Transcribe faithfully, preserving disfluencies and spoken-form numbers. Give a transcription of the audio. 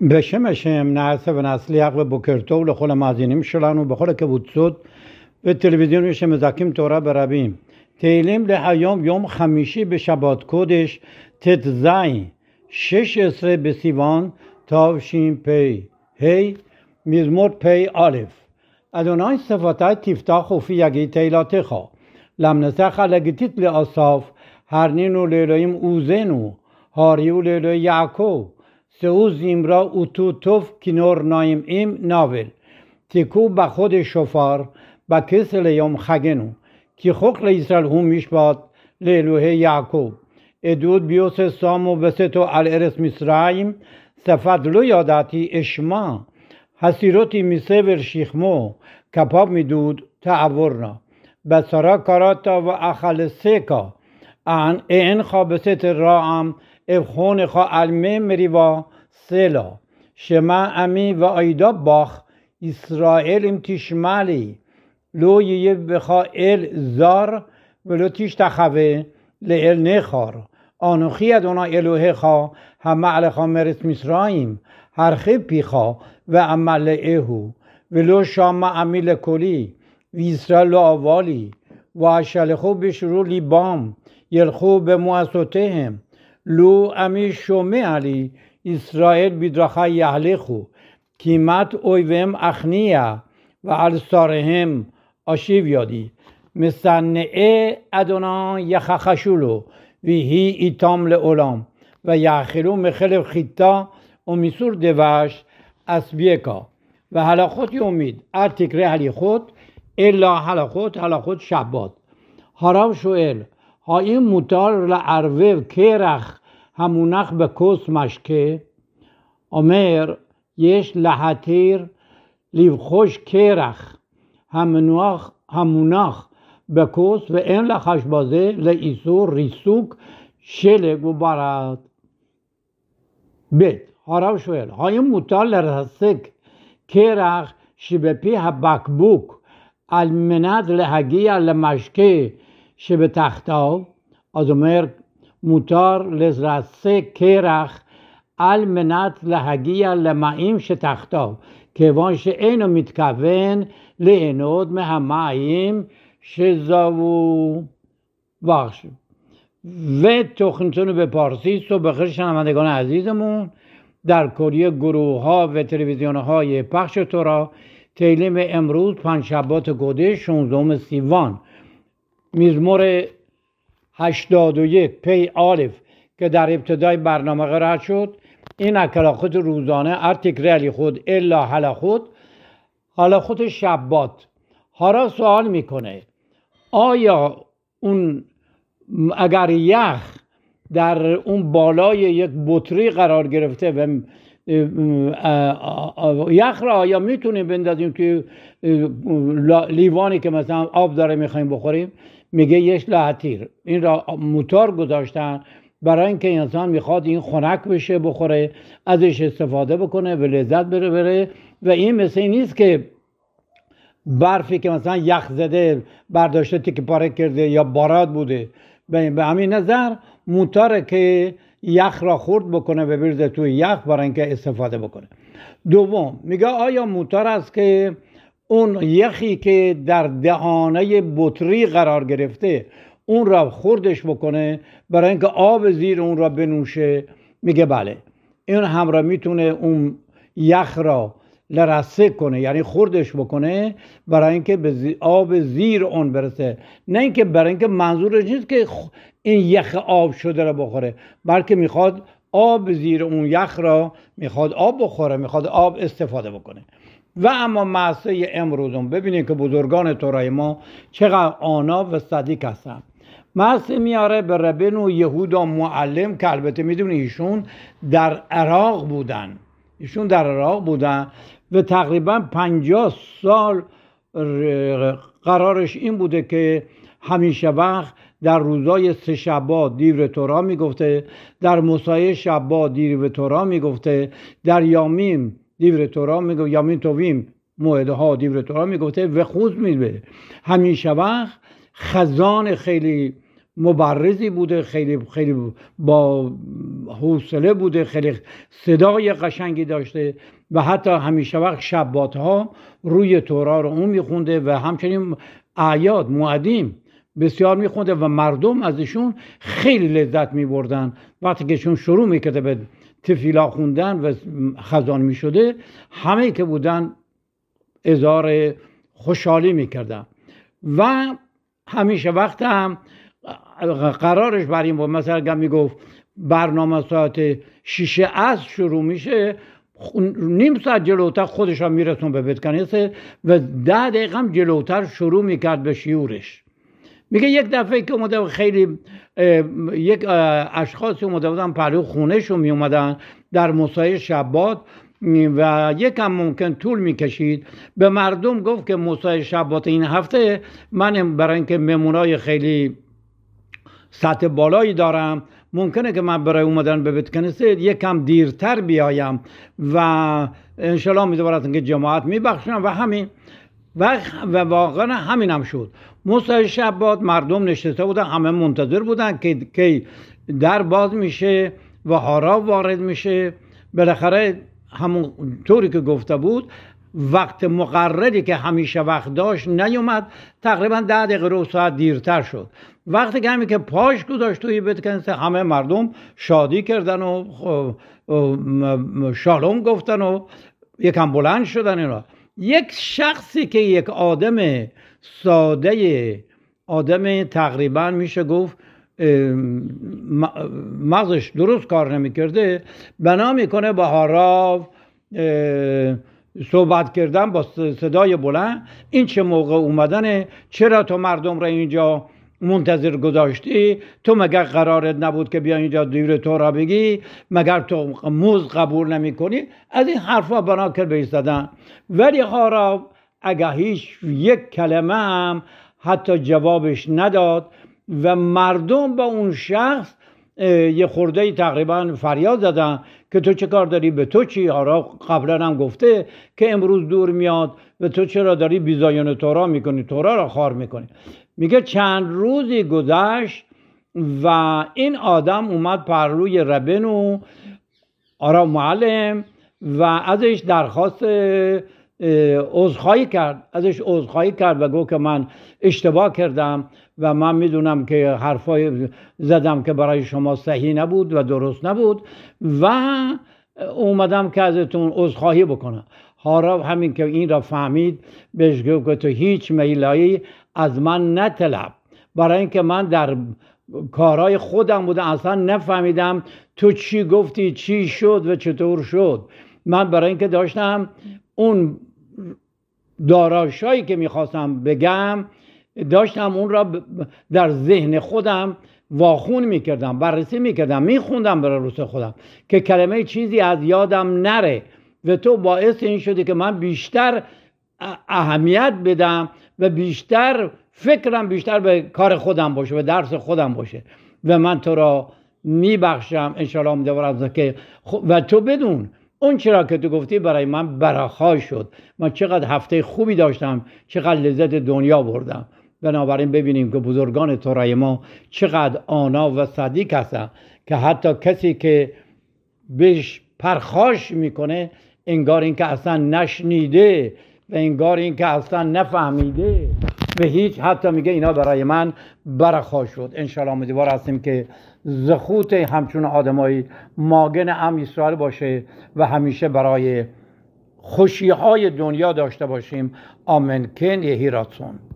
בשם השם נעשה ונצליח ובוקר טוב לכל המאזינים שלנו בכל הקבוצות וטלוויזיונים שמזכים תורה ברבים. תהילים להיום יום חמישי בשבת קודש ט"ז שש עשרה בסיוון תשפ"ה מזמור פ"א. אדוני שפתי תפתח ופי יגיד תהילתך. למנסך לגיתית לאסף הרנינו לאלוהים עוזנו הריעו לאלוהי יעקב. שאו זמרה و تو توف کنار نایم ایم ناول تکو با خود شفار با کسل یوم خگنو کی خوک لیسرال هم میشباد لالوه یعقوب ادود بیوس سامو بسیتو الارس مصرایم سفت لو یاداتی اشما حسیروتی میسیور شیخمو کپاب میدود تعورنا بسرا کاراتا و اخل سیکا ان این خوابست راام افخون خوا علمه مریوا سلا شما امی و ایدا باخ اسرائیل ام تشمالی لو یه بخوا ال زار ولو تیش تخوه لال نخار آنوخی ادونا الوه خوا همه علیخا مرس مصرایم هر خیب پیخا و عمل ایهو ولو شام امی لکلی و اسرائیل آوالی و اشلخو بشرو لیبام یلخو به موسطهم لو امی شومه علی اسرائیل بدرخه یهلخو کیمت اویوهم اخنیه و السارهم آشیو یادی مصنعه ادونا یخخشولو ویهی ایتام لعلام و یخلو مخلف خیتا و میسور دوش اسبیکا و هلاخوت یومید ارتکره هلی خود الا هلاخوت هلاخوت شباد هراو شوئل ها این موتار لعروه کرخ همونخ به کس مشکه امر یش لحتیر لیو خوش کرخ همونخ همونخ به کس و این لخش بازه لئیسور ریسوک شلگ و بارد بیت هراو شویل های موتار لرسک کرخ شبه پیه بکبوک المند لحگیه لمشکه شبه تختاو از امر موتار لزرسه کرخ المنت لحگیه لمعیم شتختاو کیوان اینو میتکون لینود مهمعیم شزاو وخش و تخنتون به پارسی صبح بخیر شنوندگان عزیزمون در کلیه گروه ها و تلویزیون های پخش تورا تیلیم امروز پنجشنبه گوده شانزدهم سیوان مزمور هشتاد و یک پی آلف که در ابتدای برنامه قرار شد این اکلاخوت روزانه ارتکره علی خود الا حلا خود حالا خود شبات هارا سوال میکنه آیا اون اگر یخ در اون بالای یک بطری قرار گرفته و یخ را آیا میتونیم بندازیم توی لیوانی که مثلا آب داره میخوایم بخوریم؟ میگه یش لحتیر این را موتور گذاشتن برای اینکه انسان میخواد این خنک بشه بخوره ازش استفاده بکنه و لذت بره بره و این مثل این نیست که برفی که مثلا یخ زده برداشته تیکه پاره کرده یا باراد بوده به همین نظر موتوره که یخ را خورد بکنه و بریزه توی یخ برای اینکه استفاده بکنه. دوم میگه آیا موتور است که اون یخی که در دهانه بطری قرار گرفته اون را خوردش بکنه برای اینکه آب زیر اون را بنوشه؟ میگه بله این هم را میتونه اون یخ را لرسه کنه یعنی خوردش بکنه برای اینکه به آب زیر اون برسه نه اینکه برای اینکه منظورش نیست که این یخ آب شده را بخوره بلکه میخواد آب زیر اون یخ را میخواد آب بخوره میخواد آب استفاده بکنه. و اما معصه امروزون ببینید که بزرگان تورای ما چقدر آنا و صدیق هستن. معصه میاره به ربن و یهودا معلم که البته میدونی ایشون در عراق بودن ایشون در عراق بودن و تقریبا پنجاه سال قرارش این بوده که همیشه وقت در روزای سه شبا دیور تورا میگفته، در مسای شبا دیور تورا میگفته، در یامیم دیور تورا میگفته، یامین تویم موعده ها دیور تورا میگفته و خوز میبه. همیشه وقت خزان خیلی مبرزی بوده، خیلی خیلی با حوصله بوده، خیلی صدای قشنگی داشته و حتی همیشه وقت شباتها روی تورا رو اون میخونده و همچنین اعیاد موعدیم بسیار میخونده و مردم ازشون خیلی لذت میبردن. وقتی که شون شروع میکرده به تفیلا خوندن و خزان میشده، همه که بودن اظهار خوشحالی میکردن و همیشه وقت هم قرارش بر این بود مثلا اگر میگفت برنامه ساعت شیش عصر شروع میشه، نیم ساعت جلوتر خودش هم میرسون به بیت کنیسه و ده دقیقه هم جلوتر شروع میکرد به شیورش. میگه یک دفعه که اومده خیلی یک اشخاصی اومده بودن پلو خونهشون میومدن در مسای شبات و یکم ممکن طول میکشید. به مردم گفت که مسای شبات این هفته من برای اینکه مهمونای خیلی سطح بالایی دارم، ممکنه که من برای اومدن به بیت کنیسه یکم دیرتر بیایم و انشالله امیدوارم که جماعت میبخشم و همین و, و واقعا همین هم شد. مسای شبات مردم نشسته بودن، همه منتظر بودن که که در باز میشه و هارا وارد میشه. بالاخره همون طوری که گفته بود وقت مقرری که همیشه وقت داشت نیومد، تقریبا ده دقیقه رو ساعت دیرتر شد. وقتی که همین که پاش گذاشت توی بیت کنیسه همه مردم شادی کردن و شالوم گفتن و یکم بلند شدن اینا. یک شخصی که یک آدم ساده، آدم تقریبا میشه گفت مغزش درست کار نمیکرده، بنا میکنه با هاراو صحبت کردن با صدای بلند. این چه موقع اومدنه؟ چرا تو مردم را اینجا منتظر گذاشتی؟ تو مگر قرارت نبود که بیا اینجا دیر تو را بگی؟ مگر تو موز قبول نمی کنی؟ از این حرفا بنا کرد بایستدن. ولی هاراو اگه هیچ یک کلمه هم حتی جوابش نداد و مردم با اون شخص یه خورده تقریبا فریاد زدن که تو چه کار داری؟ به تو چی؟ هاراو قبلا هم گفته که امروز دور میاد و تو چرا داری بیزایان تورا میکنی، تورا را خار میکنی؟ میگه چند روزی گذشت و این آدم اومد پرروی ربنو آرا معلم و ازش درخواست عذرخواهی کرد ازش عذرخواهی کرد و گفت که من اشتباه کردم و من میدونم که حرفای زدم که برای شما صحیح نبود و درست نبود و اومدم که ازتون عذرخواهی بکنم. هاراو همین که این را فهمید بهش گفت که تو هیچ میلایی از من نطلب، برای اینکه من در کارهای خودم بودم، اصلا نفهمیدم تو چی گفتی، چی شد و چطور شد. من برای اینکه داشتم اون داراشایی که میخواستم بگم داشتم اون را در ذهن خودم واخون میکردم، بررسی میکردم، میخوندم برای روز خودم که کلمه چیزی از یادم نره و تو باعث این شدی که من بیشتر اهمیت بدم و بیشتر فکرم بیشتر به کار خودم باشه و درس خودم باشه و من تو را میبخشم انشاءالله امیدوارم که و تو بدون اون چرا که تو گفتی برای من برخای شد. من چقدر هفته خوبی داشتم، چقدر لذت دنیا بردم. بنابراین ببینیم که بزرگان تورای ما چقدر آنا و صدیق هستن که حتی کسی که بهش پرخاش میکنه انگار این که اصلا نشنیده و انگار این که اصلا نفهمیده و هیچ، حتی میگه اینا برای من برخا شد. انشاءالله امیدوار هستیم که زخوت همچون آدمای ماگن ام اسرائیل باشه و همیشه برای خوشی های دنیا داشته باشیم. آمن کن یهی راتسون.